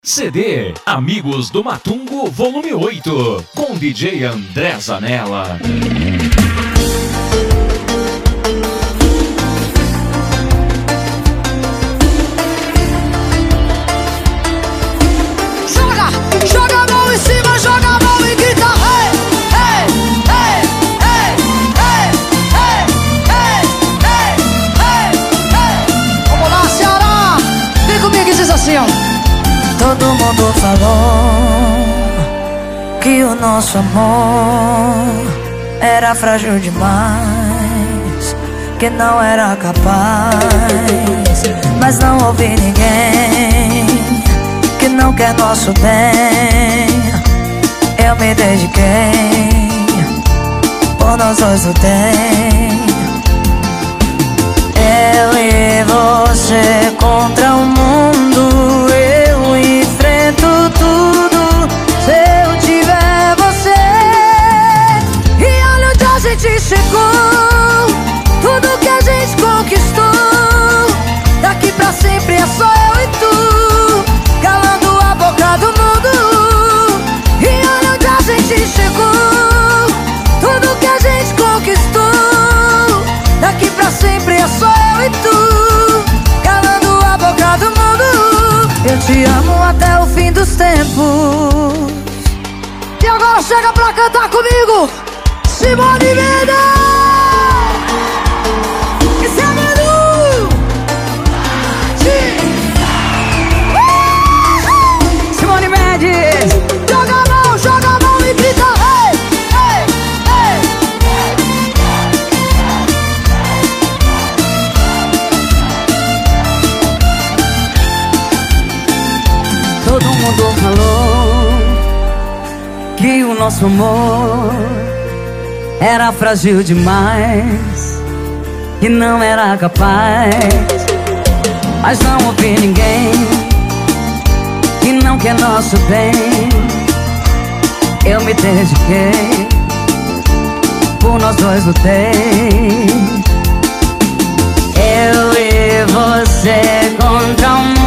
CD Amigos do Matungo Volume 8, com DJ André Zanella. Joga a mão em cima, joga a mão e grita hey, hey, hey, hey, hey, hey, hey, hey, hey, hey. Vamos lá, Ceará! Vem comigo e diz assim, ó. Todo mundo falou que o nosso amor era frágil demais, que não era capaz, mas não ouvi ninguém que não quer nosso bem. Eu me dediquei, por nós dois lutei. Eu e você contra o mundo, eu enfrento tudo se eu tiver você. E olha onde a gente chegou, tudo que a gente conquistou. Daqui pra sempre é só eu e tu, calando a boca do mundo. E olha onde a gente chegou, tudo que a gente conquistou. Daqui pra sempre é só eu e tu, calando a boca do mundo. Eu te amo até o fim dos tempos. E agora chega pra cantar comigo, Simone Mendes! Esse é Menu! Simone Mendes! Joga a mão e grita hey, hey, hey. Todo mundo falou que o nosso amor era frágil demais, que não era capaz, mas não ouvi ninguém que não quer nosso bem. Eu me dediquei, por nós dois lutei. Eu e você contra o mundo.